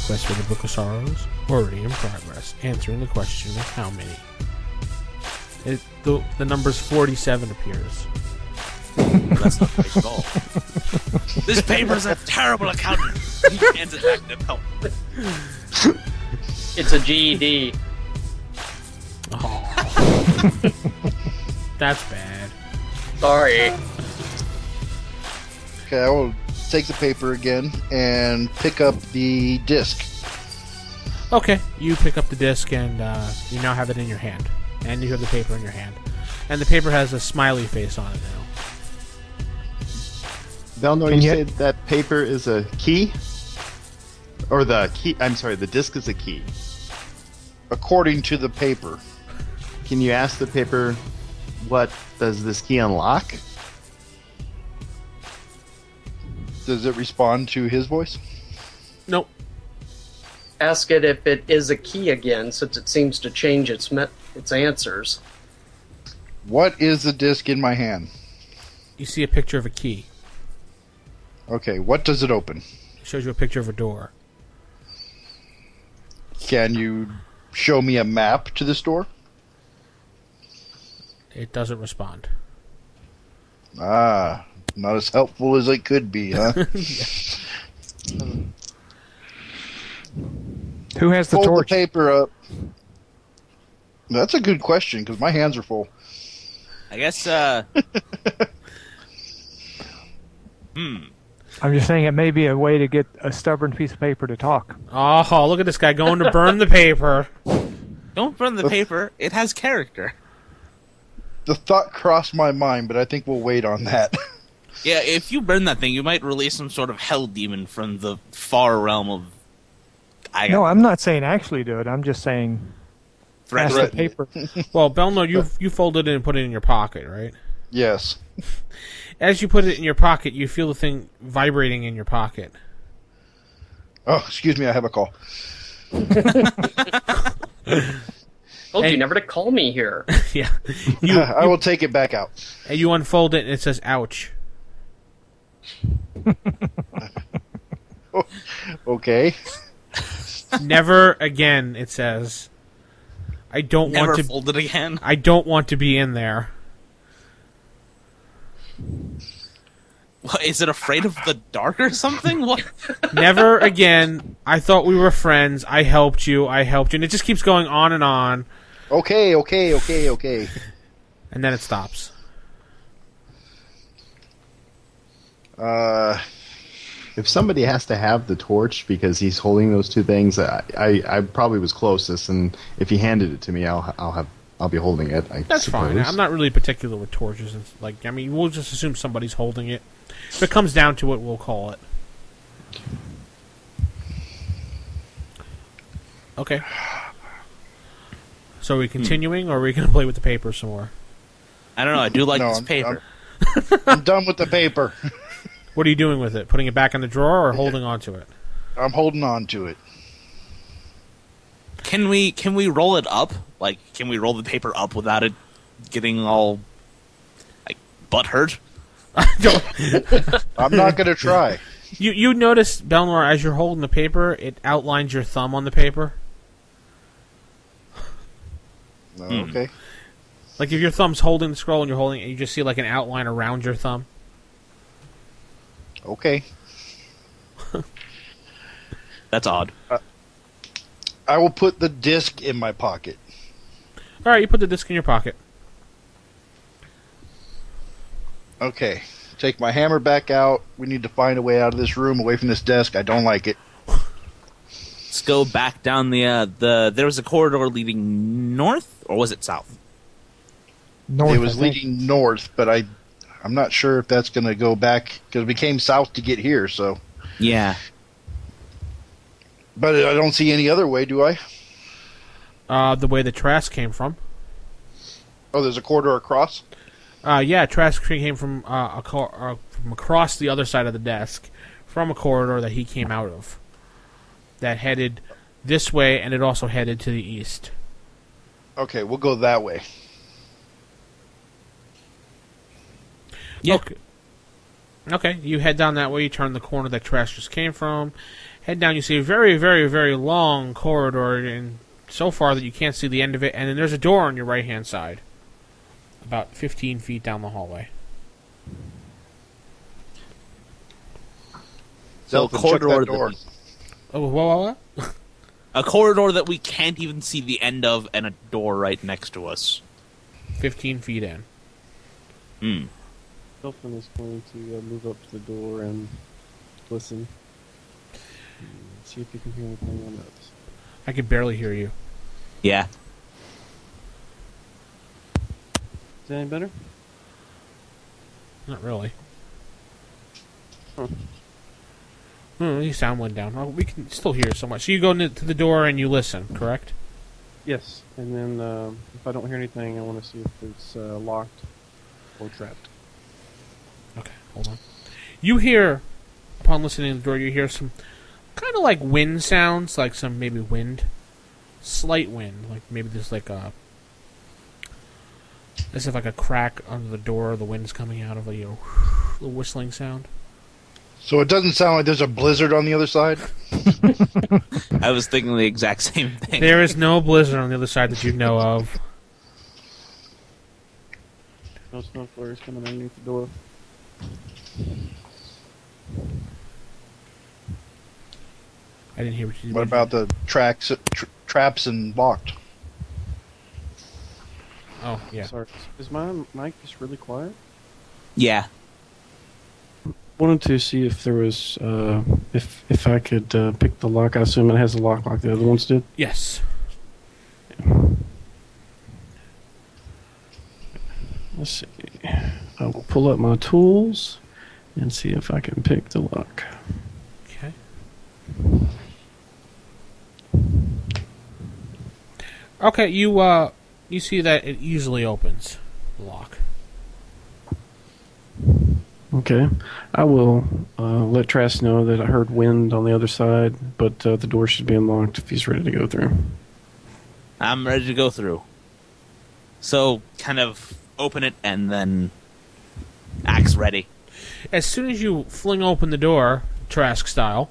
Quest for the Book of Sorrows, already in progress. Answering the question of how many. The number's 47 appears. That's not great at all. This paper's a terrible accountant. He hands it back to Bell. It's a GED. Oh. That's bad. Sorry. Okay, I will take the paper again and pick up the disc. Okay, you pick up the disc and you now have it in your hand. And you have the paper in your hand. And the paper has a smiley face on it now. Velnor, you said that paper is a key? Or the key, I'm sorry, the disc is a key. According to the paper. Can you ask the paper, what does this key unlock? Does it respond to his voice? Nope. Ask it if it is a key again, since it seems to change its answers. What is the disc in my hand? You see a picture of a key. Okay, what does it open? It shows you a picture of a door. Can you show me a map to this door? It doesn't respond. Ah, not as helpful as it could be, huh? Who has the Fold torch? the paper up. That's a good question, because my hands are full. I guess, I'm just saying it may be a way to get a stubborn piece of paper to talk. Oh, look at this guy going to burn the paper. don't burn the paper. It has character. The thought crossed my mind, but I think we'll wait on that. Yeah, if you burn that thing, you might release some sort of hell demon from the far realm of... No, I'm not saying actually do it. I'm just saying ask the paper. Well, Belno, you folded it and put it in your pocket, right? Yes. As you put it in your pocket, you feel the thing vibrating in your pocket. Oh, excuse me, I have a call. Told you never to call me here. Yeah. I will take it back out. And you unfold it and it says, ouch. Okay. Never again, it says. I don't Never want to fold it again. I don't want to be in there. What, is it afraid of the dark or something? What? Never again. I thought we were friends. I helped you. And it just keeps going on and on. Okay. And then it stops. If somebody has to have the torch because he's holding those two things, I probably was closest, and if he handed it to me, I'll be holding it. That's fine. I'm not really particular with torches. We'll just assume somebody's holding it. If it comes down to it, we'll call it. Okay. So are we continuing, or are we going to play with the paper some more? I don't know. I do like this paper. I'm done with the paper. What are you doing with it? Putting it back in the drawer or holding on to it? I'm holding on to it. Can we roll it up? Like, can we roll the paper up without it getting all, like, butt hurt? I'm not going to try. You notice, Belnor, as you're holding the paper, it outlines your thumb on the paper. Okay. Like if your thumb's holding the scroll and you're holding it, you just see like an outline around your thumb. Okay. That's odd. I will put the disc in my pocket. All right, you put the disc in your pocket. Okay. Take my hammer back out. We need to find a way out of this room, away from this desk. I don't like it. Let's go back down the. There was a corridor leading north, or was it south? North, it was leading north, but I'm not sure if that's going to go back because we came south to get here. So yeah. But I don't see any other way, do I? The way the Trask came from. Oh, there's a corridor across? Yeah, Trask came from from across the other side of the desk, from a corridor that he came out of, that headed this way, and it also headed to the east. Okay, we'll go that way. Yeah. Okay. Okay, you head down that way. You turn the corner that trash just came from. Head down. You see a very, very, very long corridor, and so far that you can't see the end of it. And then there's a door on your right-hand side, about 15 feet down the hallway. So a corridor door. Oh, what? A corridor that we can't even see the end of, and a door right next to us. 15 feet in. Dolphin is going to move up to the door and listen. See if you can hear anything on those. I can barely hear you. Yeah. Is that any better? Not really. Huh. Your sound went down. Oh, we can still hear so much. So you go to the door and you listen, correct? Yes, and then if I don't hear anything, I want to see if it's locked or trapped. Okay, hold on. You hear, upon listening to the door, you hear some kind of like wind sounds, like some maybe wind. Slight wind, like maybe there's like a... as if like a crack under the door, the wind's coming out of a little whistling sound. So it doesn't sound like there's a blizzard on the other side? I was thinking the exact same thing. There is no blizzard on the other side that you know of. No snow flurries coming underneath the door. I didn't hear what you said. What about the traps and locked? Oh, yeah. Sorry, is my mic just really quiet? Yeah. Wanted to see if there was if I could pick the lock. I assume it has a lock like the other ones did. Yes. Let's see. I will pull up my tools and see if I can pick the lock. Okay. Okay, you see that it easily opens the lock. Okay. I will let Trask know that I heard wind on the other side, but the door should be unlocked if he's ready to go through. I'm ready to go through. So, kind of open it and then axe ready. As soon as you fling open the door, Trask style,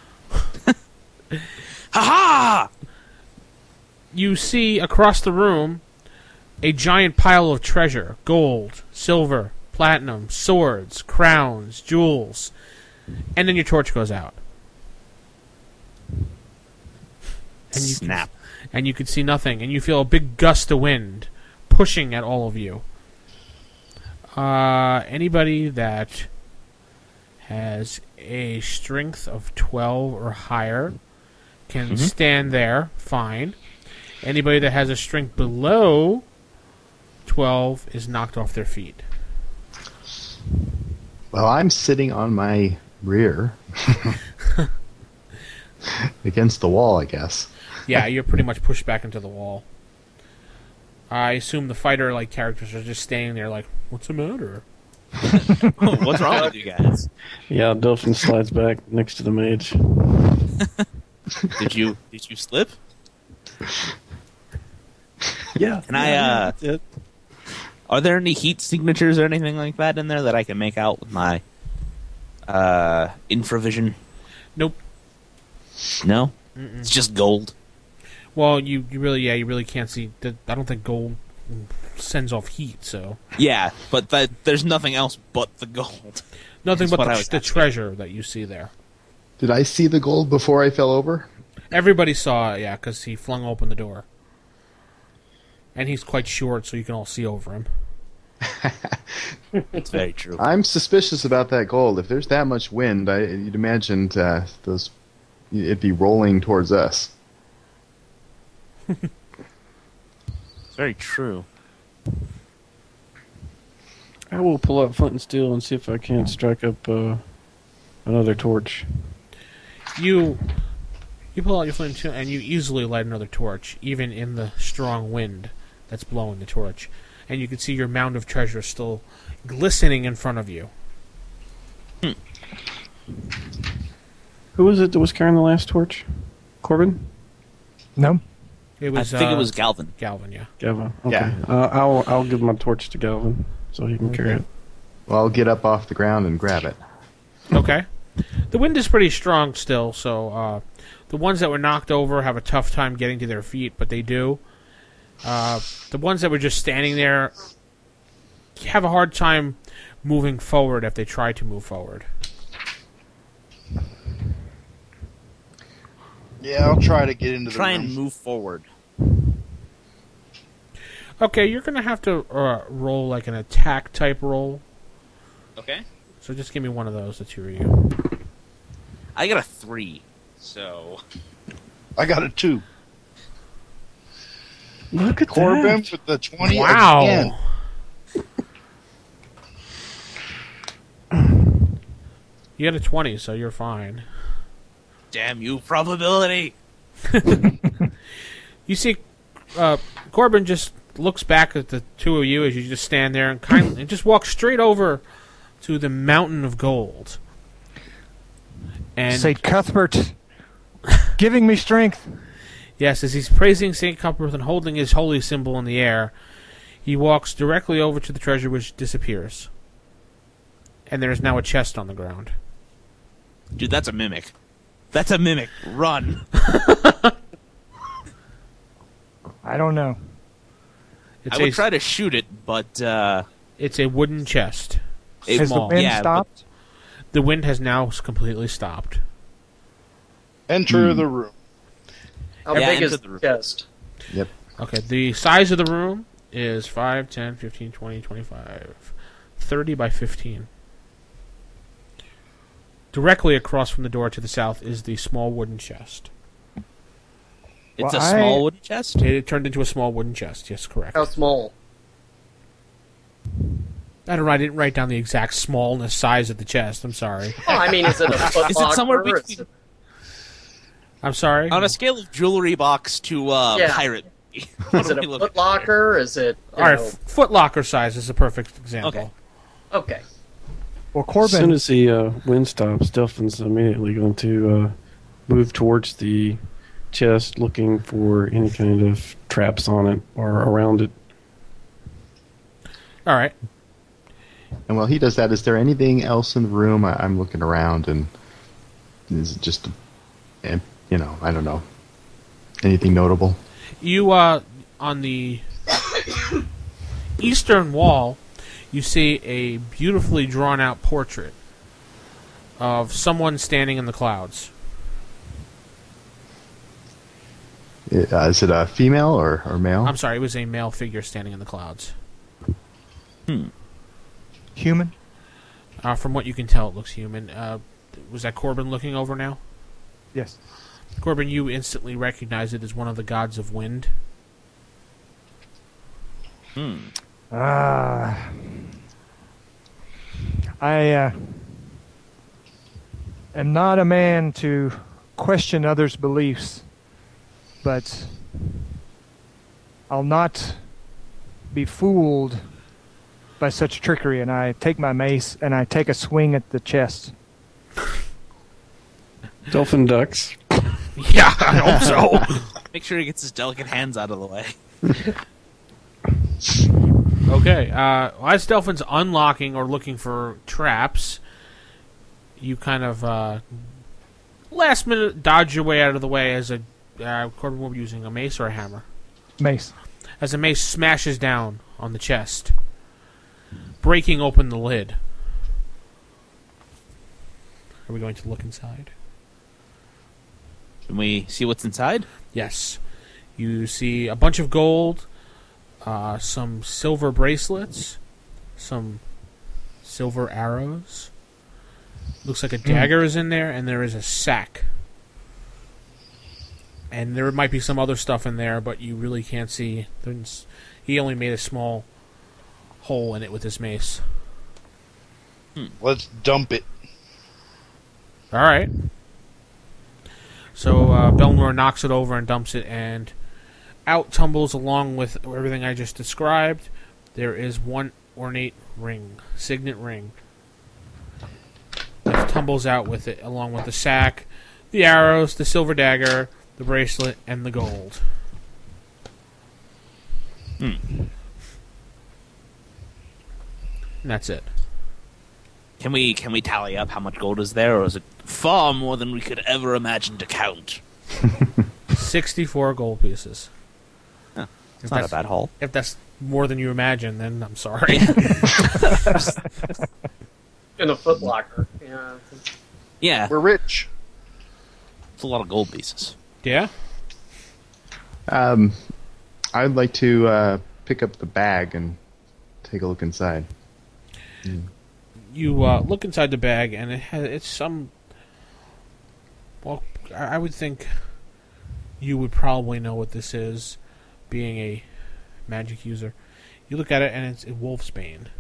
Ha-ha! you see across the room a giant pile of treasure, gold, silver, platinum, swords, crowns, jewels, and then your torch goes out. And you Snap. And you can see nothing, and you feel a big gust of wind pushing at all of you. Anybody that has a strength of 12 or higher can stand there, fine. Anybody that has a strength below 12 is knocked off their feet. Well, I'm sitting on my rear against the wall, I guess. Yeah, you're pretty much pushed back into the wall. I assume the fighter-like characters are just standing there like, what's the matter? What's wrong with you guys? Yeah, Dolphin slides back next to the mage. Did you slip? Yeah. Can I, are there any heat signatures or anything like that in there that I can make out with my infravision? Nope. No? Mm-mm. It's just gold. Well, you really can't see. I don't think gold sends off heat, so... Yeah, but there's nothing else but the gold. Nothing but That's the treasure that you see there. Did I see the gold before I fell over? Everybody saw it, yeah, because he flung open the door. And he's quite short, so you can all see over him. It's very true. I'm suspicious about that gold. If there's that much wind, you'd imagine it'd be rolling towards us. It's very true. I will pull out flint and steel and see if I can't strike up another torch. You pull out your flint and steel, and you easily light another torch, even in the strong wind that's blowing the torch. And you can see your mound of treasure still glistening in front of you. Who was it that was carrying the last torch? Corbin? No. It was, I think it was Galvin. Galvin, yeah. Galvin. Okay. Yeah. I'll give my torch to Galvin so he can carry it. Well, I'll get up off the ground and grab it. Okay. The wind is pretty strong still, so the ones that were knocked over have a tough time getting to their feet, but they do. The ones that were just standing there have a hard time moving forward if they try to move forward. Yeah, I'll try to get into the Try room. and move forward. Okay, you're going to have to roll like an attack type roll. Okay. So just give me one of those, the two of you. I got a 3, so... I got a 2. Look at Corbin that. with the 20 Wow. again. You got a 20, so you're fine. Damn you, probability! You see, Corbin just looks back at the two of you as you just stand there and just walk straight over to the mountain of gold. And St. Cuthbert, giving me strength. yes, as he's praising St. Cuthbert and holding his holy symbol in the air, he walks directly over to the treasure, which disappears. And there is now a chest on the ground. Dude, that's a mimic. That's a mimic. Run. I don't know. It's I would try to shoot it, but It's a wooden chest. Has the Small. wind Yeah, stopped? The wind has now completely stopped. Enter the room. How Yeah, big is into the the- chest? Yep. Okay, the size of the room is 5, 10, 15, 20, 25, 30 by 15. Directly across from the door to the south is the small wooden chest. it's Well, a small wooden chest. It turned into a small wooden chest, yes, correct. How small? I don't know, I didn't write down the exact smallness size of the chest, I'm sorry. Well, I mean, is it a foot Is it somewhere locker? between... I'm sorry? On a scale of jewelry box to Yeah. pirate... Is what it are we a looking foot locker? Is it? You Alright, know, Foot Locker size is a perfect example. Okay. okay. Well, As soon Corbin, as the wind stops, Delphin's immediately going to move towards the chest, looking for any kind of traps on it or around it. Alright. And while he does that, is there anything else in the room? I'm looking around, and is it just, I don't know, anything notable? You, on the eastern wall, you see a beautifully drawn out portrait of someone standing in the clouds. Is it a female or male? I'm sorry, it was a male figure standing in the clouds. human? From what you can tell, it looks human. Was that Corbin looking over now? Yes. Corbin, you instantly recognize it as one of the gods of wind. I am not a man to question others' beliefs, but I'll not be fooled by such trickery, and I take my mace and I take a swing at the chest. Dolphin ducks. Yeah, I hope so. Make sure he gets his delicate hands out of the way. Okay, as Delphin's unlocking or looking for traps, you kind of last minute dodge your way out of the way as Corbin will be using a mace or a hammer. Mace. As the mace smashes down on the chest, breaking open the lid. Are we going to look inside? Can we see what's inside? Yes. You see a bunch of gold, some silver bracelets, some silver arrows. Looks like a dagger is in there, and there is a sack. And there might be some other stuff in there, but you really can't see. He only made a small hole in it with his mace. Let's dump it. All right. So Belnor knocks it over and dumps it, and out tumbles, along with everything I just described, there is one ornate ring, signet ring, that tumbles out with it, along with the sack, the arrows, the silver dagger, the bracelet, and the gold. And that's it. Can we tally up how much gold is there, or is it far more than we could ever imagine to count? 64 gold pieces. It's not a bad haul. If that's more than you imagine, then I'm sorry. In a Foot Locker. Yeah. Yeah, We're rich. it's a lot of gold pieces. Yeah? I'd like to pick up the bag and take a look inside. You look inside the bag, and it's some... Well, I would think you would probably know what this is, being a magic user. You look at it, and it's a wolf's bane.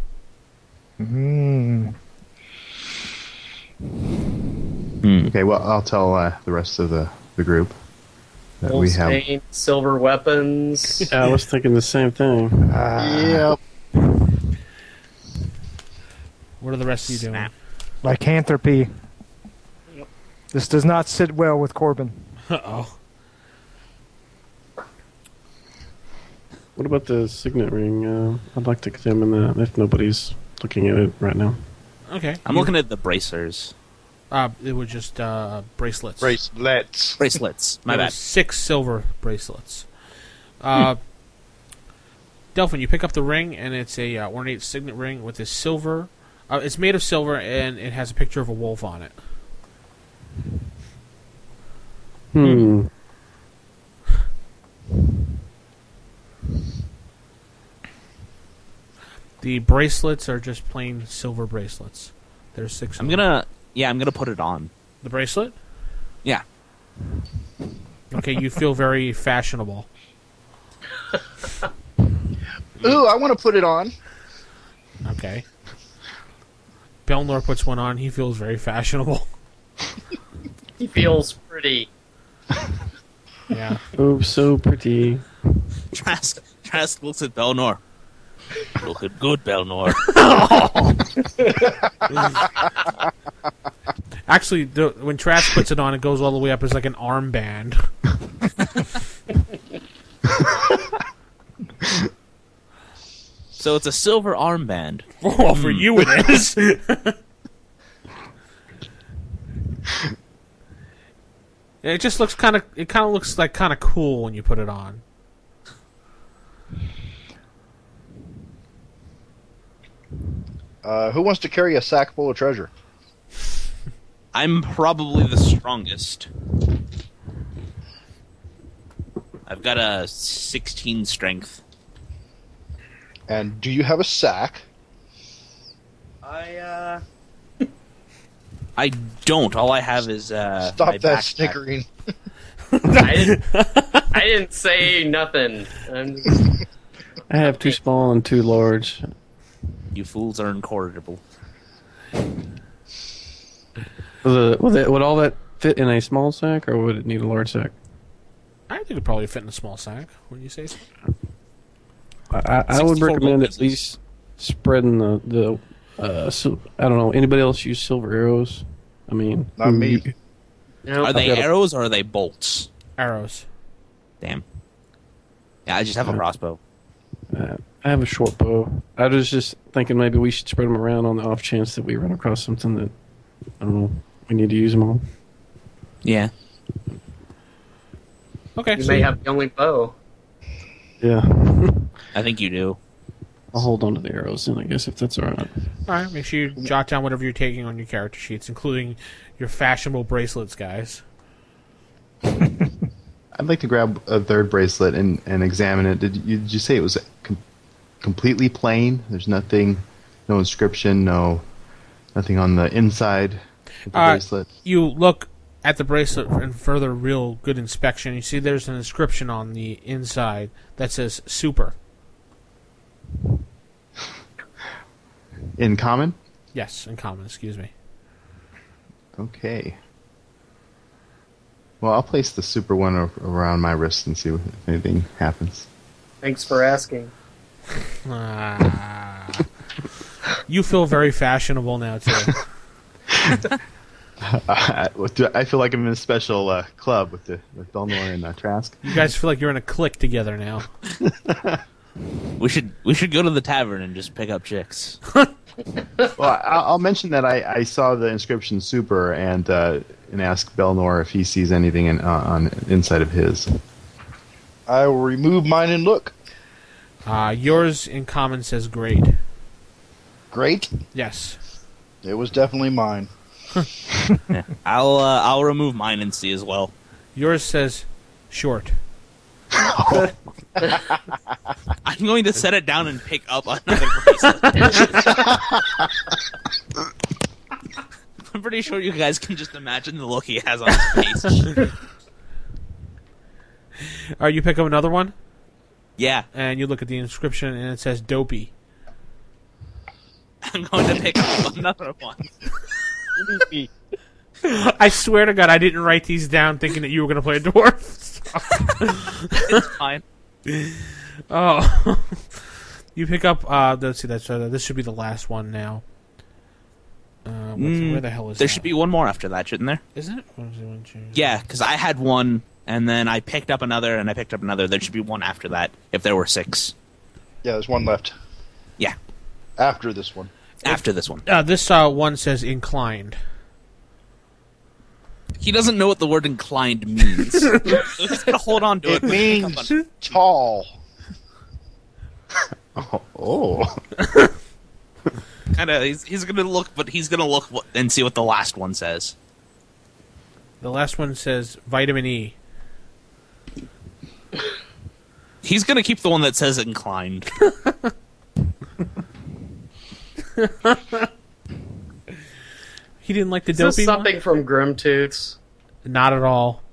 Okay, well, I'll tell the rest of the group that we have. Wolfsbane, silver weapons. Yeah, I was thinking the same thing. Yep. What are the rest of you doing? Snap. Lycanthropy. This does not sit well with Corbin. Uh-oh. What about the signet ring? I'd like to examine that if nobody's looking at it right now. Okay. I'm looking at the bracers. It was just bracelets. Bracelets. Bracelets. My There bad. was 6 silver bracelets. Delphin, you pick up the ring, and it's a ornate signet ring with a silver. It's made of silver, and it has a picture of a wolf on it. The bracelets are just plain silver bracelets. There's 6 of I'm them. gonna put it on. The bracelet? Yeah. Okay, you feel very fashionable. Ooh, I want to put it on. Okay. Belnor puts one on. He feels very fashionable. He feels pretty. Yeah. Oh, so pretty. Trask looks at Belnor. Looking good, Belnor. Actually, when Trask puts it on, it goes all the way up as like an armband. So it's a silver armband. Well, for you it is. It just looks kind of. It kind of looks like kind of cool when you put it on. Who wants to carry a sack full of treasure? I'm probably the strongest. I've got a 16 strength. And do you have a sack? I don't. All I have is Stop my that backpack. snickering. I didn't say nothing. I have 2 small and 2 large. You fools are incorrigible. Would all that fit in a small sack, or would it need a large sack? I think it'd probably fit in a small sack. Wouldn't you say so? I would 64 recommend gold at pieces. least spreading the I don't know. Anybody else use silver arrows? I mean, Not me. Are they got a- arrows or are they bolts? Arrows. Damn. Yeah, I just have a crossbow. I have a short bow. I was just thinking maybe we should spread them around on the off chance that we run across something that I don't know we need to use them on. Yeah. Okay. You so may have the only bow. Yeah, I think you do. I'll hold on to the arrows then, I guess, if that's all right. all right. Make sure you jot down whatever you're taking on your character sheets, including your fashionable bracelets, guys. I'd like to grab a third bracelet and examine it. Did you say it was completely plain? There's nothing, no inscription, nothing on the inside of the bracelet? You look at the bracelet and further real good inspection. You see there's an inscription on the inside that says super. In common? Yes, in common, excuse me. Okay. Well, I'll place the super one around my wrist and see if anything happens. Thanks for asking. You feel very fashionable now, too. I feel like I'm in a special club with Belnor and Trask. You guys feel like you're in a clique together now. We should go to the tavern and just pick up chicks. Well, I'll mention that I saw the inscription super and ask Belnor if he sees anything on inside of his. I will remove mine and look. Yours in common says great. Great. Yes. It was definitely mine. Yeah. I'll remove mine and see as well. Yours says short. I'm going to set it down and pick up another bracelet. I'm pretty sure you guys can just imagine the look he has on his face. You pick up another one, Yeah, and you look at the inscription, and it says dopey. I'm going to pick up another one. I swear to God, I didn't write these down thinking that you were going to play a dwarf. It's fine. Oh. You pick up, let's see, this should be the last one now. Where the hell is There that? should be one more after that, shouldn't there? Isn't it? 1, 2, 1, 2. Yeah, because I had one, and then I picked up another, and I picked up another. There should be one after that, if there were 6. Yeah, there's one left. Yeah, After this one. after this one. This one says inclined. He doesn't know what the word inclined means. So he's going to hold on to it. It means tall. Oh. He's going to look, but he's going to look and see what the last one says. The last one says vitamin E. He's going to keep the one that says inclined. He didn't like the Is this dopey something one? from Grimtooths? Not at all.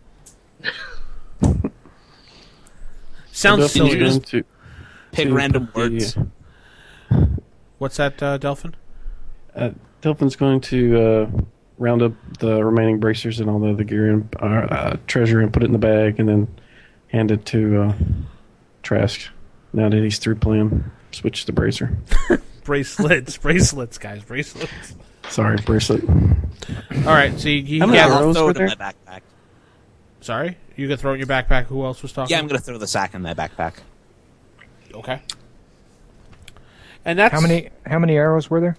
Did Sounds you silly. just to pick to random put the, words? What's that, Delphin? Delphin's going to round up the remaining bracers and all the other gear and treasure and put it in the bag, and then hand it to Trask. Now that he's through playing, switch the bracer. Bracelets, guys, bracelets. Sorry, bracelet. All right, so you How many gather. I'll arrows throw were it in my there? backpack. Sorry, you could throw it in your backpack. Who else was talking? Yeah, I'm going to throw the sack in my backpack. Okay. And that's How many arrows were there?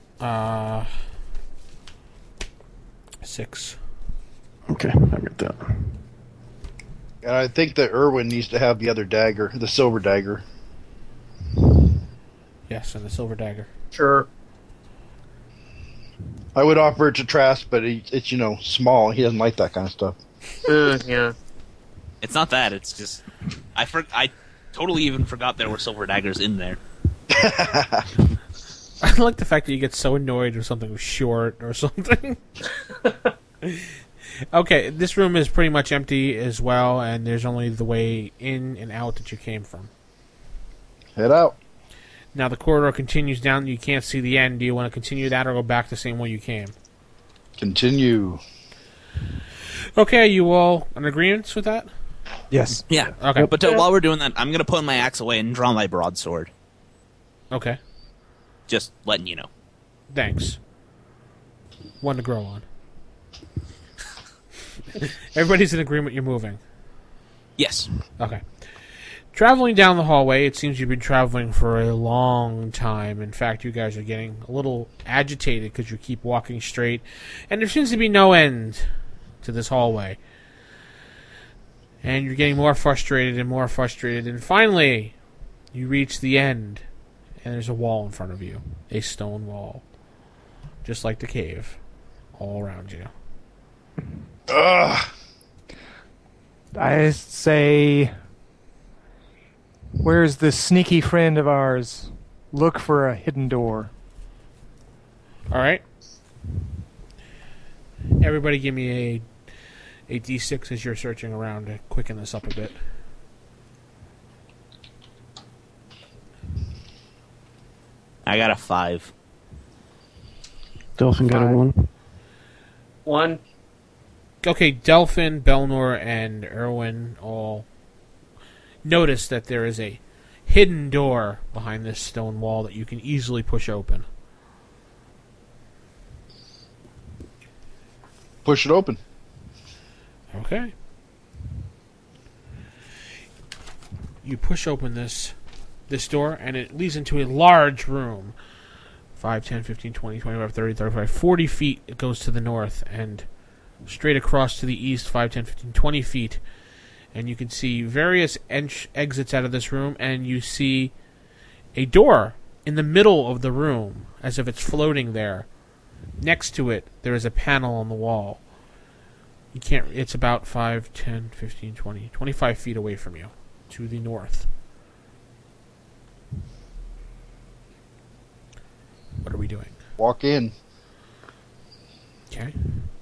6. Okay, I got that. And I think that Irwin needs to have the other dagger, the silver dagger. Yes, and the silver dagger. Sure. I would offer it to Trask, but it's small. He doesn't like that kind of stuff. Yeah. It's not that. It's just I totally even forgot there were silver daggers in there. I like the fact that you get so annoyed if something was short or something. Okay, this room is pretty much empty as well, and there's only the way in and out that you came from. Head out. Now the corridor continues down. You can't see the end. Do you want to continue that or go back the same way you came? Continue. Okay, you all in agreement with that? Yes. Yeah. Okay. But while we're doing that, I'm going to put my axe away and draw my broadsword. Okay. Just letting you know. Thanks. One to grow on. Everybody's in agreement you're moving. Yes. Okay. Traveling down the hallway, it seems you've been traveling for a long time. In fact, you guys are getting a little agitated because you keep walking straight, and there seems to be no end to this hallway. And you're getting more frustrated, and finally, you reach the end, and there's a wall in front of you. A stone wall. Just like the cave. All around you. Ugh. I say, where's this sneaky friend of ours? Look for a hidden door. Alright. Everybody give me a D6 as you're searching around to quicken this up a bit. I got a 5. Delphin got a 1. 1. Okay, Delphin, Belnor, and Erwin all notice that there is a hidden door behind this stone wall that you can easily push open. Push it open. Okay. You push open this this door, and it leads into a large room. 5, 10, 15, 20, 25, 30, 35, 40 feet it goes to the north, and straight across to the east, 5, 10, 15, 20 feet. And you can see various exits out of this room, and you see a door in the middle of the room, as if it's floating there. Next to it, there is a panel on the wall. You can't. It's about 5, 10, 15, 20, 25 feet away from you, to the north. What are we doing? Walk in. Okay.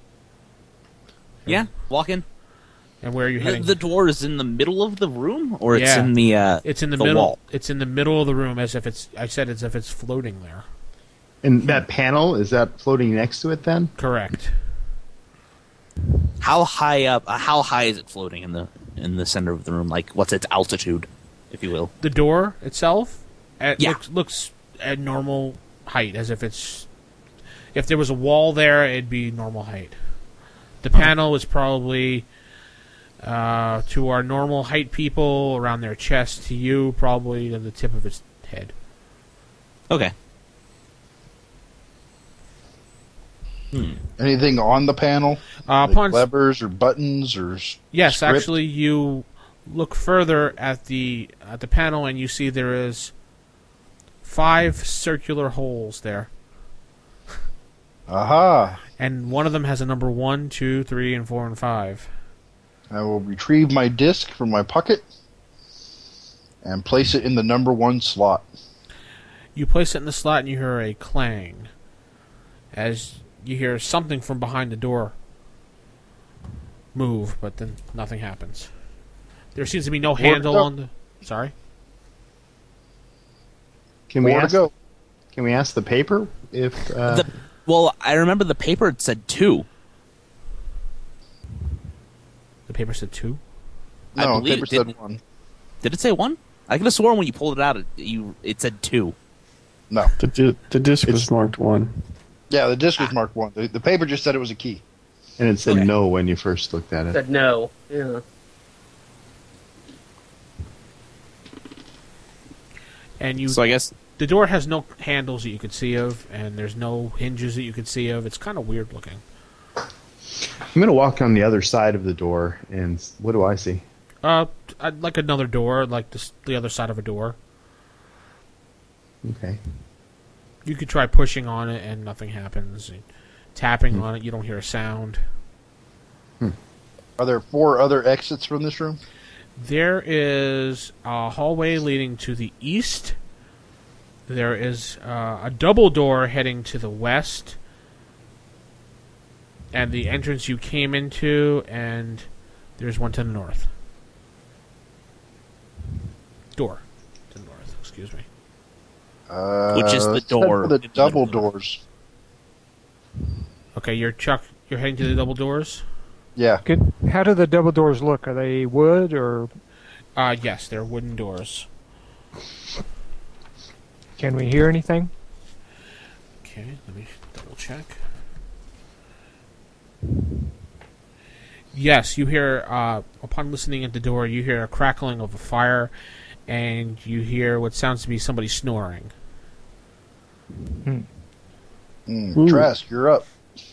Yeah, walk in. And where are you heading? The door is in the middle of the room, or it's Yeah. in the It's in the the middle. wall? It's in the middle of the room, as if it's. I said as if it's floating there. And that panel, is that floating next to it then? Correct. How high up? How high is it floating in the center of the room? Like, what's its altitude, if you will? The door itself, Yeah. looks at normal height, as if it's. If there was a wall there, it'd be normal height. The panel is probably to our normal height people around their chest. To you, probably to the tip of its head. Okay. Anything on the panel? Like Upon levers or buttons or yes, script? actually, you look further at the panel, and you see there is 5 circular holes there, Aha! and one of them has a number 1, 2, 3, and 4, and 5. I will retrieve my disc from my pocket and place it in the number 1 slot. You place it in the slot, and you hear a clang as you hear something from behind the door move, but then nothing happens. There seems to be no handle go. on the. Sorry. Can we More to ask? go. Can we ask the paper if? Well, I remember the paper said 2. The paper said 2. I No, believe paper it said didn't. 1. Did it say 1? I could have sworn when you pulled it out, it said 2. No. The disc was marked 1. Yeah, the disc was marked 1. The paper just said it was a key. and it said Okay. no when you first looked at it. Said no. Yeah. And you, So I guess the door has no handles that you could see of, and there's no hinges that you could see of. It's kind of weird looking. I'm going to walk on the other side of the door, and what do I see? I'd like another door, like the other side of a door. Okay. You could try pushing on it, and nothing happens. And tapping on it, you don't hear a sound. Are there 4 other exits from this room? There is a hallway leading to the east. There is a double door heading to the west. And the entrance you came into, and there's one to the north. Door to the north, excuse me. Which is the let's head door for the in the double middle of the doors. Okay, you're heading to the double doors? Yeah. How do the double doors look? Are they wood or Yes, they're wooden doors. can we hear anything? Okay, let me double check. Yes, you hear, upon listening at the door, you hear a crackling of a fire, and you hear what sounds to be somebody snoring. Trask, you're up.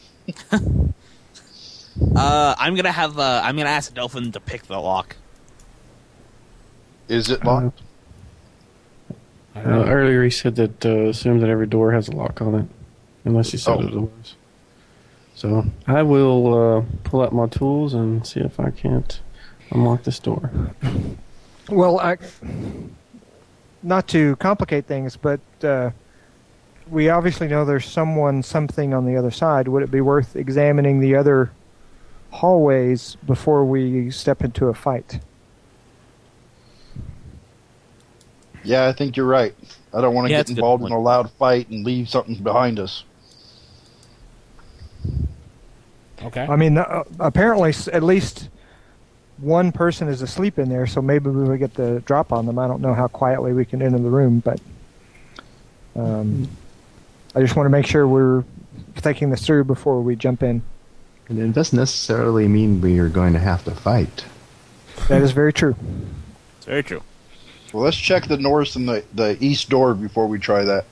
I'm gonna ask Delphin to pick the lock. Is it locked? I don't know. Earlier he said that assume that every door has a lock on it, unless he said Oh. otherwise. So I will pull out my tools and see if I can't unlock this door. Well, not to complicate things, but we obviously know there's something on the other side. Would it be worth examining the other hallways before we step into a fight? Yeah, I think you're right. I don't want to Yeah, get that's a good involved in point. a loud fight and leave something behind us. Okay. I mean, apparently at least one person is asleep in there, so maybe we will get the drop on them. I don't know how quietly we can enter the room, but I just want to make sure we're thinking this through before we jump in. And it doesn't necessarily mean we are going to have to fight. That is very true. It's very true. Well, let's check the north and the east door before we try that.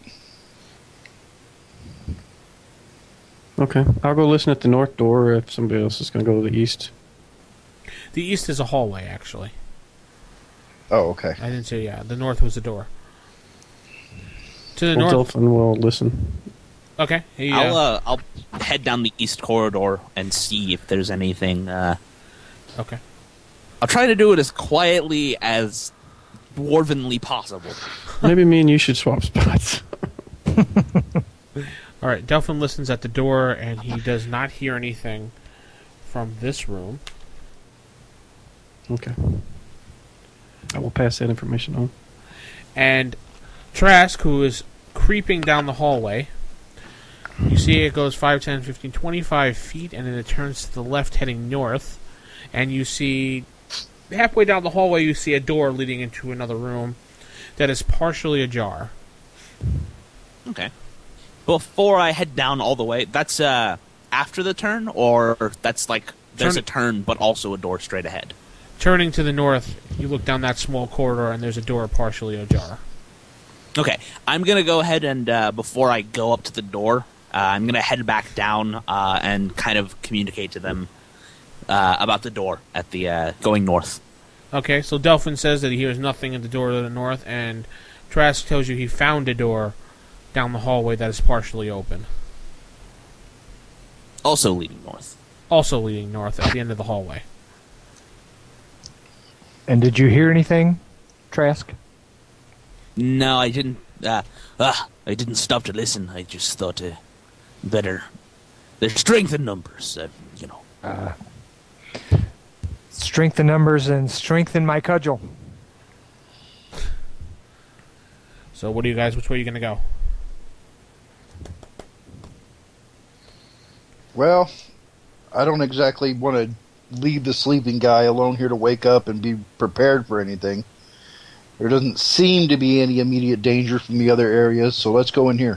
Okay, I'll go listen at the north door if somebody else is going to go to the east. The east is a hallway, actually. Oh, okay. I didn't say, yeah. The north was the door. To the Well, north. Dolphin will listen. Okay. He, I'll head down the east corridor and see if there's anything. Okay. I'll try to do it as quietly as dwarvenly possible. Maybe me and you should swap spots. All right. Delphin listens at the door, and he does not hear anything from this room. Okay. I will pass that information on. And Trask, who is creeping down the hallway, you see it goes 5, 10, 15, 25 feet, and then it turns to the left heading north. And you see, halfway down the hallway, you see a door leading into another room that is partially ajar. Okay. Before I head down all the way, that's after the turn, or that's like there's a turn but also a door straight ahead? Turning to the north, you look down that small corridor, and there's a door partially ajar. Okay, I'm going to go ahead and, before I go up to the door, I'm going to head back down and kind of communicate to them about the door at the going north. Okay, so Delphin says that he hears nothing at the door to the north, and Trask tells you he found a door down the hallway that is partially open. Also leading north. Also leading north at the end of the hallway. And did you hear anything, Trask? No, I didn't. I didn't stop to listen. I just thought better. There's strength in numbers, you know. Strength in numbers and strength in my cudgel. So what do you guys, which way are you going to go? Well, I don't exactly want to leave the sleeping guy alone here to wake up and be prepared for anything. There doesn't seem to be any immediate danger from the other areas, so let's go in here.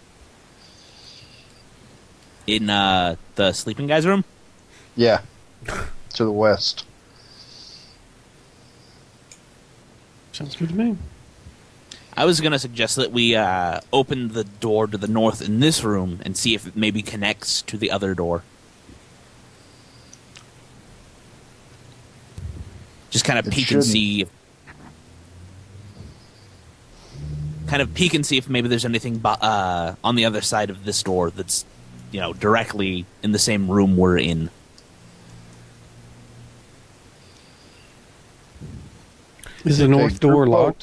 In the sleeping guy's room? Yeah, to the west. Sounds good to me. I was going to suggest that we open the door to the north in this room and see if it maybe connects to the other door. Just kind of peek and see. Kind of peek and see if maybe there's anything on the other side of this door that's, you know, directly in the same room we're in. Is the north door locked?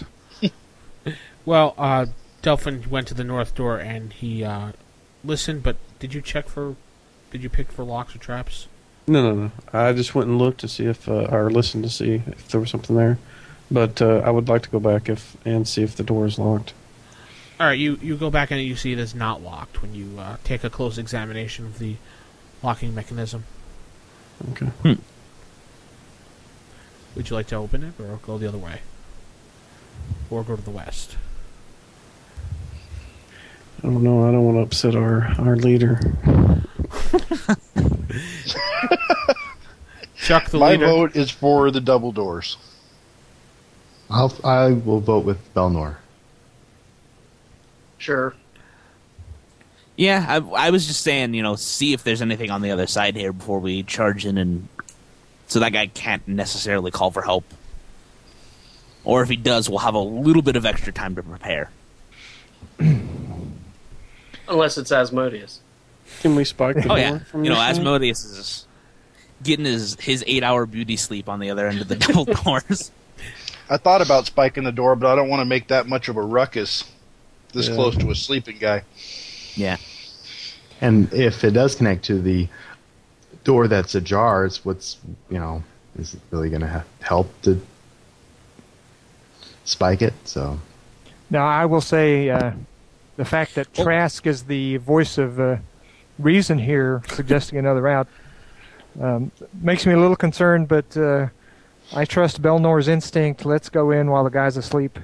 Well, Delphin went to the north door and he listened, but did you pick for locks or traps? No. I just went and looked to see if, or listened to see if there was something there. But I would like to go back and see if the door is locked. All right, you go back and you see it is not locked when you take a close examination of the locking mechanism. Okay. Would you like to open it or go the other way? Or go to the west? I don't know. I don't want to upset our leader. Chuck, the My leader. vote is for the double doors. I will vote with Belnor. Sure. Yeah, I was just saying, you know, see if there's anything on the other side here before we charge in, and so that guy can't necessarily call for help. Or if he does, we'll have a little bit of extra time to prepare. Unless it's Asmodeus. Can we spike the door? Yeah, From you know, this side? Asmodeus is getting his 8-hour beauty sleep on the other end of the double doors. I thought about spiking the door, but I don't want to make that much of a ruckus this close to a sleeping guy. Yeah. And if it does connect to the door that's ajar, it's is it really going to help to spike it? So Now, I will say the fact that Trask is the voice of reason here, suggesting another route, makes me a little concerned, but I trust Belnor's instinct. Let's go in while the guy's asleep.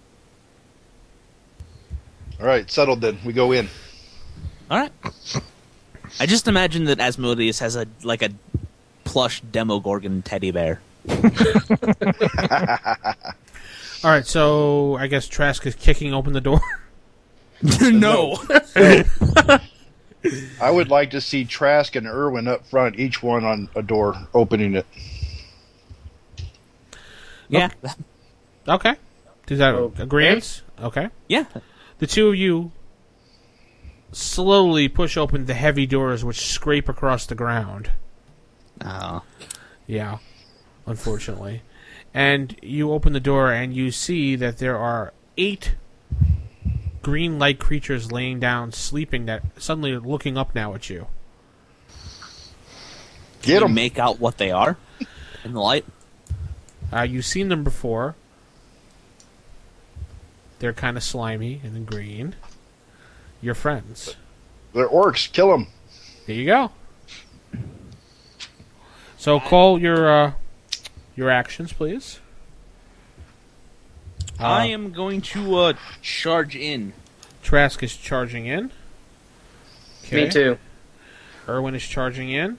All right, settled then. We go in. All right. I just imagine that Asmodeus has a plush Demogorgon teddy bear. All right, so I guess Trask is kicking open the door. No. I would like to see Trask and Irwin up front, each one on a door, opening it. Yeah. Okay. Does that Okay. agreement? Okay. Yeah. The two of you slowly push open the heavy doors, which scrape across the ground. Oh. Yeah, unfortunately. And you open the door and you see that there are 8 green light creatures laying down, sleeping, that suddenly looking up now at you. Can Get you 'em. make out what they are in the light? You've seen them before. They're kind of slimy and green. Your friends. They're orcs. Kill them. There you go. So call your actions, please. I am going to charge in. Trask is charging in. Me too. Irwin is charging in.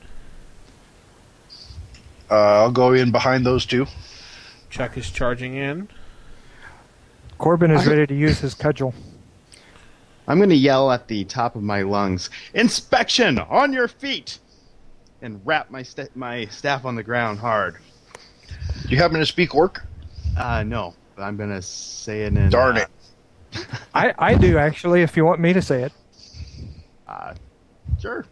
I'll go in behind those two. Chuck is charging in. Corbin is ready to use his cudgel. I'm going to yell at the top of my lungs, "Inspection! On your feet!" and rap my staff on the ground hard. Do you happen to speak orc? No, but I'm going to say it in... Darn it. I do, actually, if you want me to say it. Sure.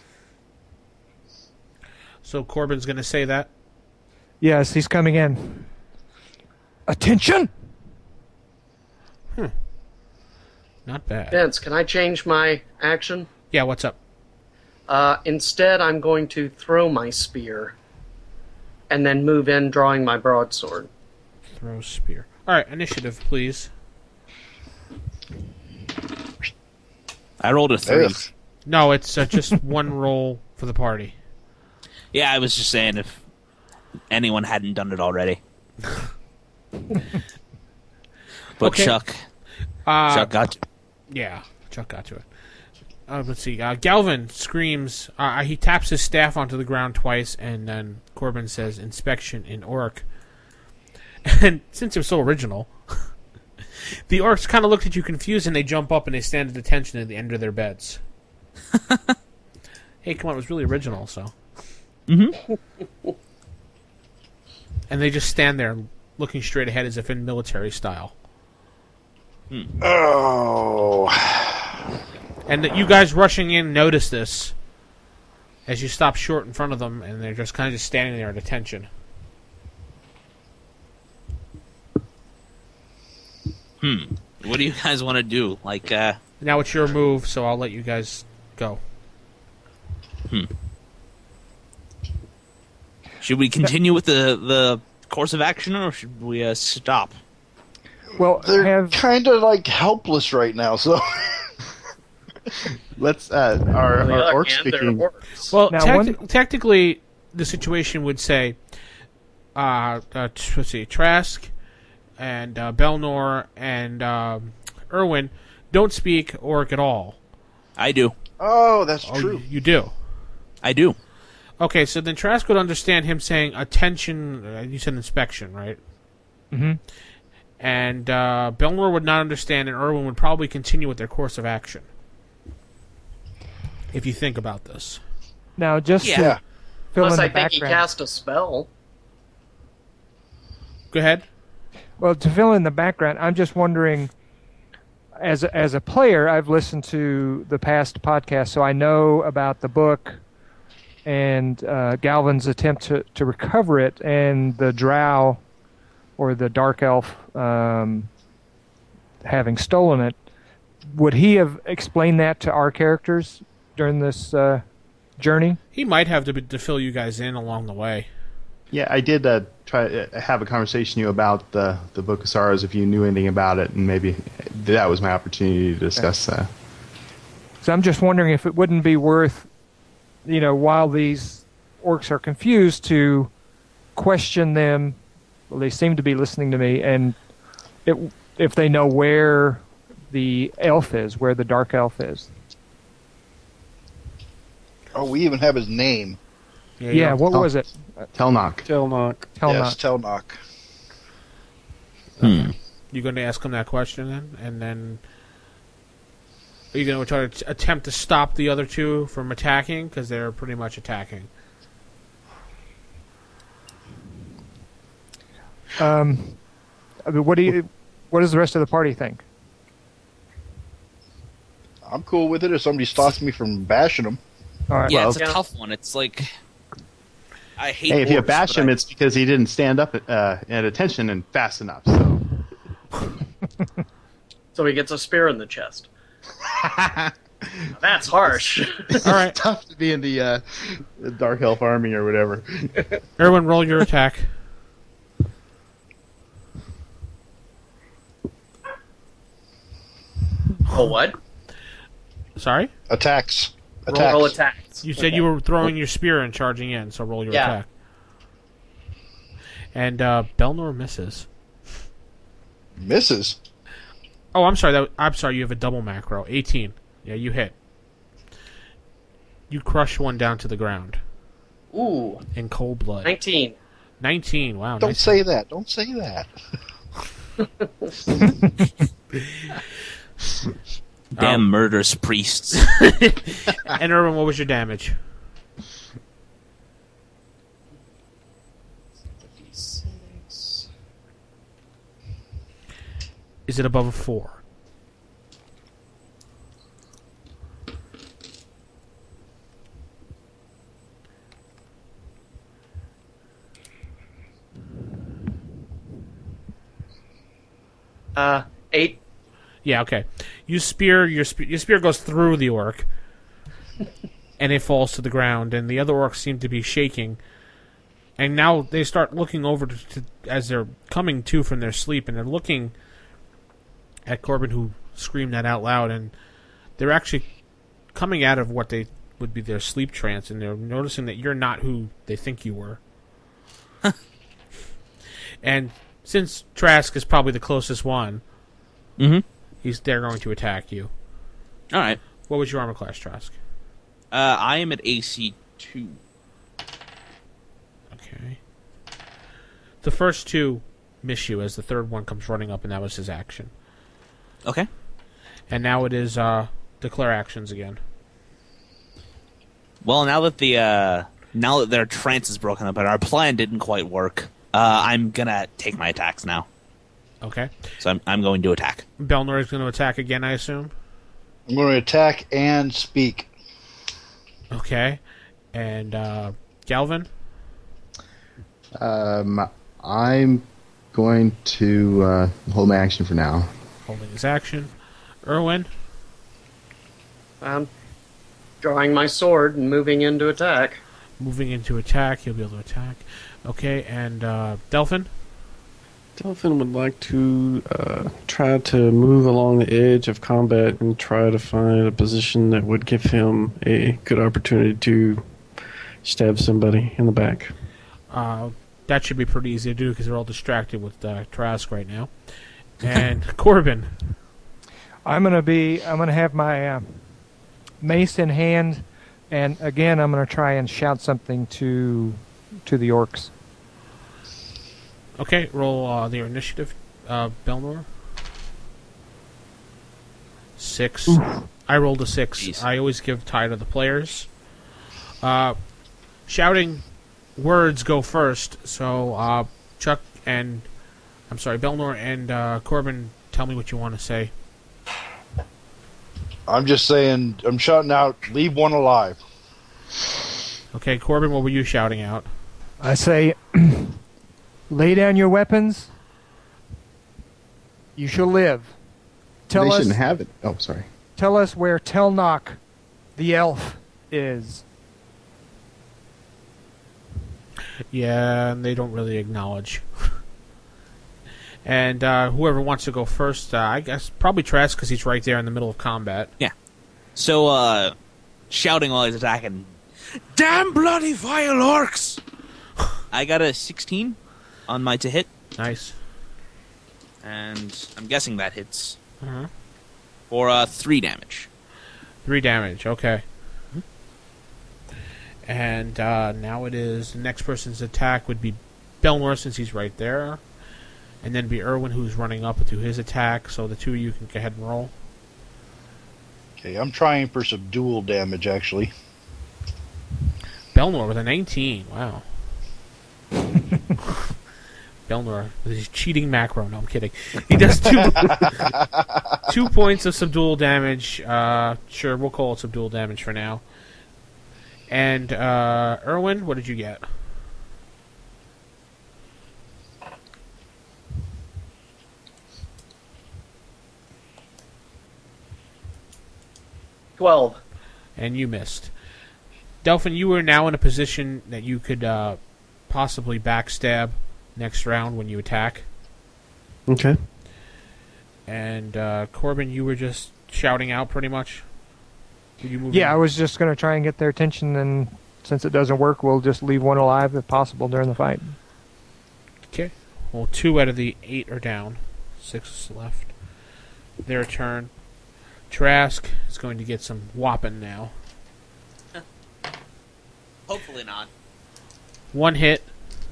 So Corbin's going to say that. Yes, he's coming in. Attention! Not bad. Vince, can I change my action? Yeah, what's up? Instead, I'm going to throw my spear and then move in, drawing my broadsword. Throw spear. All right, initiative, please. I rolled a 3. Ugh. No, it's just one roll for the party. Yeah, I was just saying if anyone hadn't done it already. But Okay. Chuck got you. Yeah, Chuck got to it. Let's see. Galvin screams. He taps his staff onto the ground twice, and then Corbin says, "Inspection in orc." And since it was so original, the orcs kind of looked at you confused, and they jump up and they stand at attention at the end of their beds. Hey, come on, it was really original, so. Mm-hmm. And they just stand there looking straight ahead as if in military style. Oh. And you guys rushing in notice this as you stop short in front of them, and they're just kind of just standing there at attention. What do you guys want to do? Like, Now it's your move, so I'll let you guys go. should we continue with the course of action, or should we stop? Well, They're kind of like helpless right now, so. Let's, our orc And they're speaking... orcs. Well, Now, technically, the situation would say, let's see, Trask and Belnor and Irwin don't speak orc at all. I do. Oh, that's Oh, true. you do. I do. Okay, so then Trask would understand him saying attention. You said inspection, right? Mm-hmm. And Belnor would not understand, and Irwin would probably continue with their course of action. If you think about this. Now, just Yeah. to fill Unless in I the think he background. cast a spell. Go ahead. Well, to fill in the background, I'm just wondering, as a player, I've listened to the past podcast, so I know about the book and Galvin's attempt to recover it, and the drow or the dark elf having stolen it. Would he have explained that to our characters during this journey? He might have to fill you guys in along the way. Yeah, I did try to have a conversation with you about the Book of Sorrows, if you knew anything about it, and maybe that was my opportunity to discuss that. So I'm just wondering if it wouldn't be worth, while these orcs are confused, to question them. Well, they seem to be listening to me, and if they know where the elf is, where the dark elf is. Oh, we even have his name. Yeah, what was it? Telnock. Telnock. Telnock. Yes, Telnock. You're going to ask him that question then? And then... Are you going to try to attempt to stop the other two from attacking? Because they're pretty much attacking. I mean, what does the rest of the party think? I'm cool with it if somebody stops me from bashing them. All right. Yeah, well, it's a tough one. It's like I hate. Hey, if you orcs, bash but him, it's because he didn't stand up at attention and fast enough. So So he gets a spear in the chest. That's harsh. All right. it's tough to be in the Dark Elf army or whatever. Erwin, roll your attack. Oh, what? Sorry? Attacks. Roll attacks. You said you were throwing your spear and charging in, so roll your Yeah. attack. And Belnor misses. Misses. Oh, I'm sorry. I'm sorry. You have a double macro. 18. Yeah, you hit. You crush one down to the ground Ooh, in cold blood. 19. 19. Wow. Don't nice. say that. Don't say that. damn murderous priests. And Erwin, what was your damage? 56. Is it above a 4? Uh, 8. Yeah, okay. You spear your spear goes through the orc, and it falls to the ground. And the other orcs seem to be shaking, and now they start looking over as they're coming to from their sleep, and they're looking at Corbin, who screamed that out loud, and they're actually coming out of what they would be their sleep trance, and they're noticing that you're not who they think you were. And since Trask is probably the closest one, Mm-hmm. they're going to attack you. All right. What was your armor class, Trask? I am at AC 2. Okay. The first two miss you as the third one comes running up, and that was his action. Okay. And now it is declare actions again. Well, now that their trance is broken up and our plan didn't quite work, I'm gonna take my attacks now. Okay. So I'm going to attack. Belnor is going to attack again, I assume. I'm going to attack and speak. Okay. And Galvin? I'm going to hold my action for now. Holding his action. Erwin? I'm drawing my sword and moving into attack. Moving into attack. He'll be able to attack. Okay. And Delphin? Delphin would like to try to move along the edge of combat and try to find a position that would give him a good opportunity to stab somebody in the back. That should be pretty easy to do because they're all distracted with Trask right now. And Corbin? I'm gonna have my mace in hand, and again I'm gonna try and shout something to the orcs. Okay, roll their initiative, Belnor. 6. Oof. I rolled a 6. Jeez. I always give tie to the players. Shouting words go first, so Chuck and... I'm sorry, Belnor and Corbin, tell me what you want to say. I'm just saying, I'm shouting out, leave one alive. Okay, Corbin, what were you shouting out? I say, lay down your weapons. You shall live. They shouldn't have it. Oh, sorry. Tell us where Telnock, the elf, is. Yeah, and they don't really acknowledge. And whoever wants to go first, I guess probably Trask because he's right there in the middle of combat. Yeah. So, shouting while he's attacking, "Damn bloody vile orcs!" I got a 16 on my to hit, Nice. and I'm guessing that hits Uh-huh. for 3 damage. 3 damage, okay. And now it is the next person's attack would be Belnor since he's right there. and then be Irwin who's running up to his attack. So the two of you can go ahead and roll. Okay, I'm trying for some dual damage, actually. Belnor with a 19. Wow. Belnor with his cheating macro. No, I'm kidding. He does 2 points of subdual damage. Sure, we'll call it subdual damage for now. And Irwin, what did you get? $12. And you missed. Delphin, you are now in a position that you could possibly backstab next round when you attack. Okay. And Corbin, you were just shouting out pretty much? Did you move Yeah, in? I was just going to try and get their attention, and since it doesn't work, we'll just leave one alive if possible during the fight. Okay. Well, 2 out of the 8 are down. 6 is left. Their turn. Trask is going to get some whopping now. Hopefully not. 1 hit.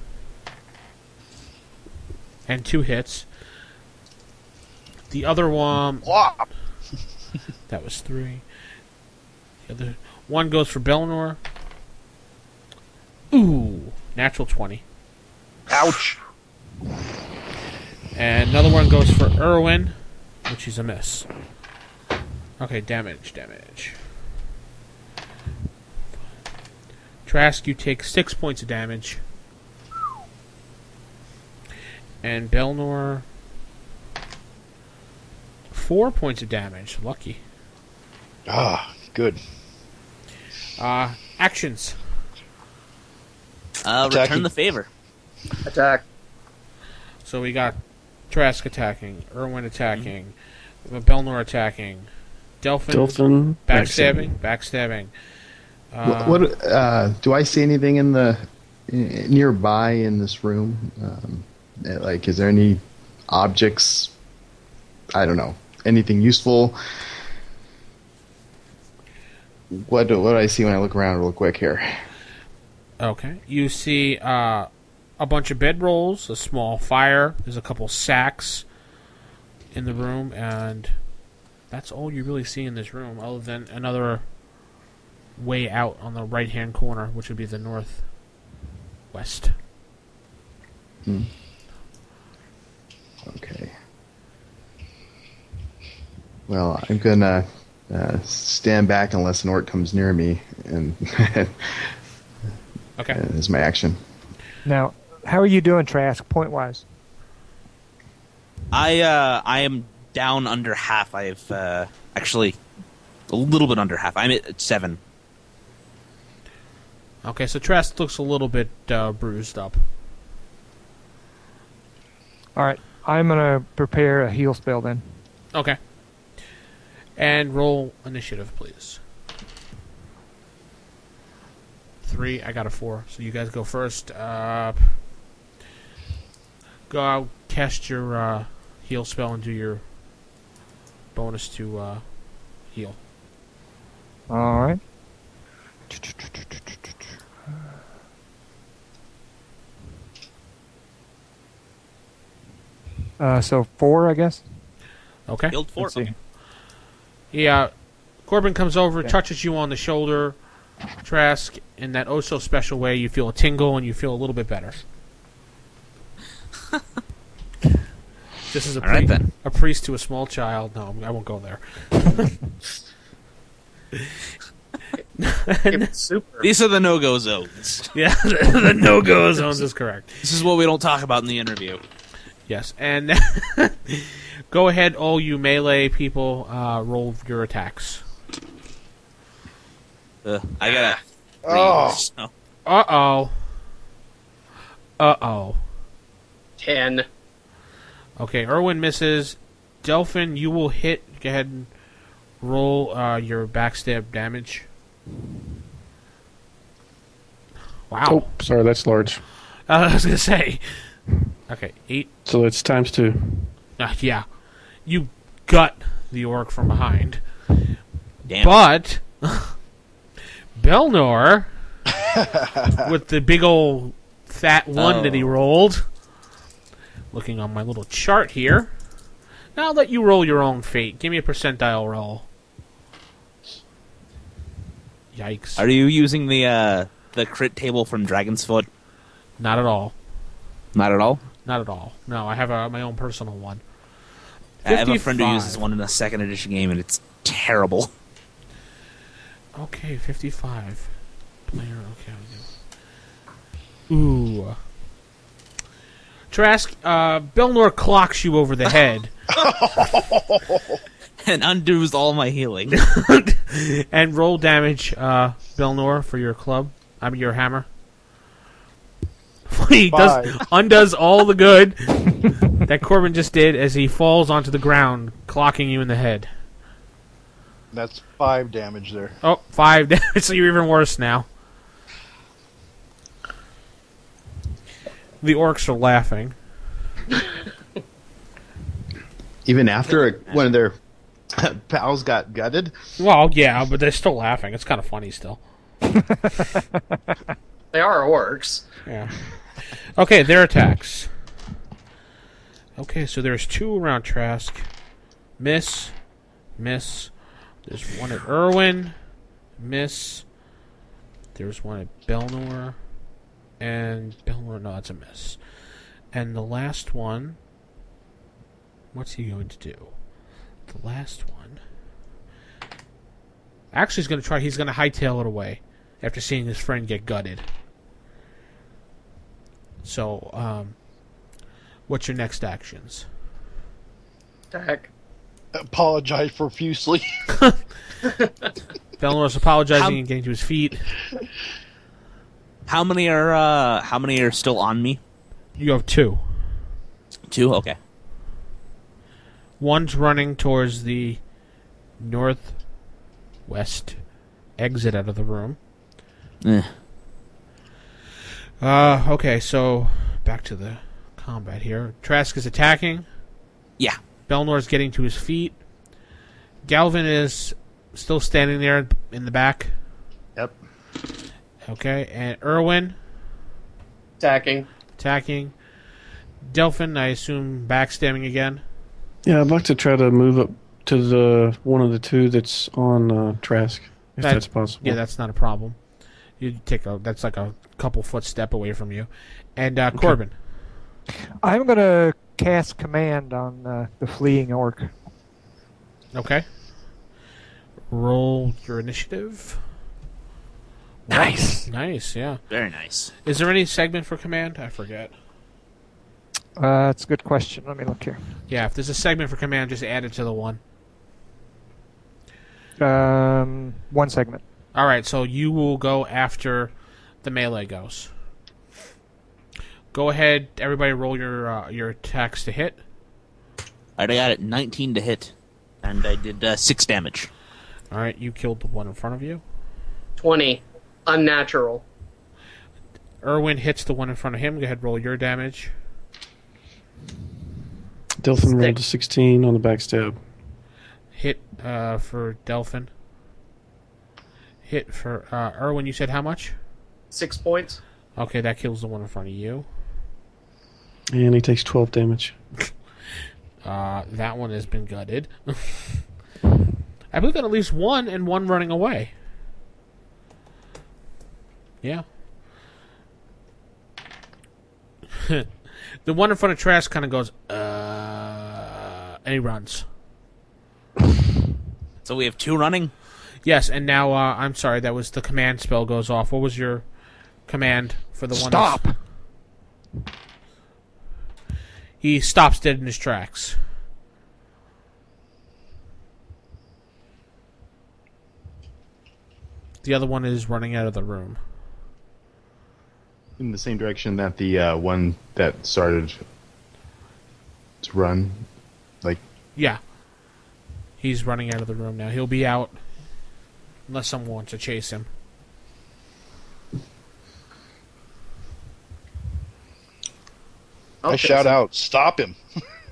And 2 hits. The other one... Whop! That was 3. The other one goes for Belnor. Ooh, natural 20. Ouch! And another one goes for Irwin, which is a miss. Okay, damage. Trask, you take 6 points of damage. And Belnor, 4 points of damage. Lucky. Ah, good. Actions. Return Attacking. the favor. Attack. So we got Trask attacking, Irwin attacking, Belnor attacking, Delphin backstabbing. What do I see anything in the nearby in this room? Like, is there any objects? I don't know. Anything useful? What do I see when I look around real quick here? Okay. You see a bunch of bedrolls, a small fire, there's a couple sacks in the room, and that's all you really see in this room, other than another way out on the right-hand corner, which would be the northwest. Okay. Well, I'm gonna stand back unless an orc comes near me, and Okay. is my action. Now, how are you doing, Trask, point-wise? I am down under half. I've actually a little bit under half. I'm at 7. Okay, so Trask looks a little bit bruised up. All right, I'm going to prepare a heal spell then. Okay. And roll initiative, please. 3, I got a 4. So you guys go first. Go out, cast your heal spell and do your bonus to heal. All right. So 4, I guess. Okay. Healed 4. Let's see. Yeah. Corbin comes over, Okay. touches you on the shoulder. Trask, in that oh so special way, you feel a tingle and you feel a little bit better. This is All right, then. a priest to a small child. No, I won't go there. It was super. These are the no-go zones. Yeah, the no-go zones is correct. This is what we don't talk about in the interview. Yes, and go ahead, all you melee people, roll your attacks. I got a 3. Oh. So. Uh-oh. 10. Okay, Irwin misses. Delphin, you will hit. Go ahead and roll your backstab damage. Wow. Oh, sorry, that's large. I was going to say. Okay, 8. So it's times 2. Yeah. You gut the orc from behind. Damn. But Belnor, with the big old fat 1 that he rolled, Looking on my little chart here. Now I'll let you roll your own fate. Give me a percentile roll. Yikes. Are you using the crit table from Dragon's Foot? Not at all. Not at all? Not at all. No, I have my own personal one. I have a friend who 55. uses one in a 2nd edition game, and it's terrible. Okay, 55. Player, okay. Ooh. Trask, Belnor clocks you over the head. And undoes all my healing. And roll damage, Belnor, for your club. I mean, your hammer. He undoes all the good that Corbin just did as he falls onto the ground, clocking you in the head. That's 5 damage there. Oh, 5 damage, so you're even worse now. The orcs are laughing. Even after one of their pals got gutted? Well, yeah, but they're still laughing. It's kind of funny still. They are orcs. Yeah. Okay, their attacks. Okay, so there's 2 around Trask. Miss. Miss. There's one at Irwin. Miss. There's one at Belnor. And Belnor, no, that's a miss. And the last one, what's he going to do? The last one. Actually, he's going to hightail it away after seeing his friend get gutted. So, what's your next actions? Attack. Apologize profusely. Belnor's apologizing and getting to his feet. How many are still on me? You have 2. 2? Okay. One's running towards the northwest exit out of the room. Eh. Okay, so back to the combat here. Trask is attacking. Yeah. Belnor's getting to his feet. Galvin is still standing there in the back. Yep. Okay, and Irwin Attacking. attacking. Delphin, I assume, backstabbing again. Yeah, I'd like to try to move up to the one of the 2 that's on Trask, if that's possible. Yeah, that's not a problem. You that's like a couple foot step away from you. And Corbin. I'm going to cast command on the fleeing orc. Okay. Roll your initiative. Nice. Nice, yeah. Very nice. Is there any segment for command? I forget. That's a good question. Let me look here. Yeah, if there's a segment for command, just add it to the one. 1 segment. All right, so you will go after the melee goes. Go ahead, everybody. Roll your attacks to hit. Alright, I got it 19 to hit, and I did 6 damage. All right, you killed the one in front of you. 20. Unnatural. Irwin hits the one in front of him. Go ahead, roll your damage. Delphin rolled a 16 on the backstab. Hit for Delphin. Hit for Irwin. You said how much? 6 points. Okay, that kills the one in front of you. And he takes 12 damage. That one has been gutted. I believe that at least one and one running away. Yeah. The one in front of Trask kind of goes, and he runs. So we have 2 running? Yes, and now, I'm sorry, that was the command spell goes off. What was your command for the one? Stop! He stops dead in his tracks. The other one is running out of the room. In the same direction that the one that started to run, like. Yeah. He's running out of the room now. He'll be out unless someone wants to chase him. I shout out, stop him.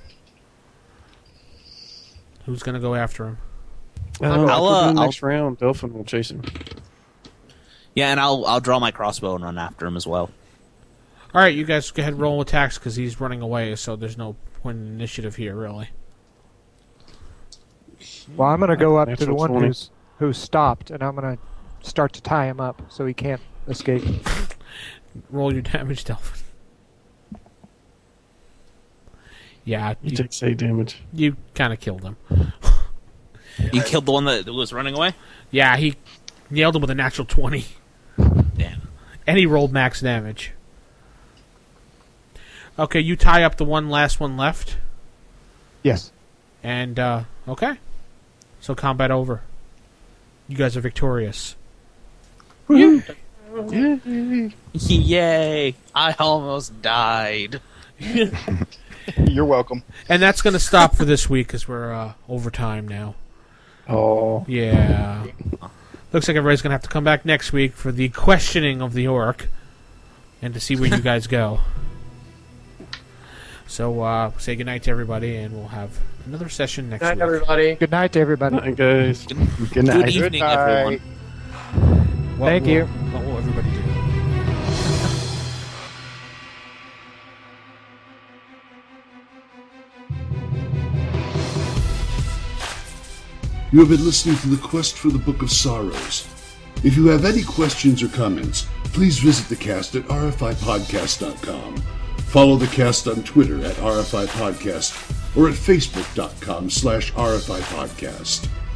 Who's going to go after him? Next round, Delphin will chase him. Yeah, and I'll draw my crossbow and run after him as well. All right, you guys go ahead and roll attacks because he's running away, so there's no point in initiative here, really. Well, I'm going to go up to the Natural one 20. who's stopped, and I'm going to start to tie him up so he can't escape. Roll your damage, Delphin. Yeah, He takes 8 damage. you kind of killed him. You killed the one that was running away? Yeah, he nailed him with a natural 20. Damn. And he rolled max damage. Okay, you tie up the last one left. Yes. And, okay. So combat over. You guys are victorious. Yay! I almost died. You're welcome. And that's going to stop for this week because we're overtime now. Oh. Yeah. Looks like everybody's going to have to come back next week for the questioning of the orc and to see where you guys go. So, say goodnight to everybody, and we'll have another session next Good night, week. everybody. Good night to everybody. Hi, guys. Good Good night. evening, night. everyone. Thank you. What will everybody do? You have been listening to The Quest for the Book of Sorrows. If you have any questions or comments, please visit the cast at rfipodcast.com. Follow the cast on Twitter at rfipodcast or at facebook.com/rfipodcast.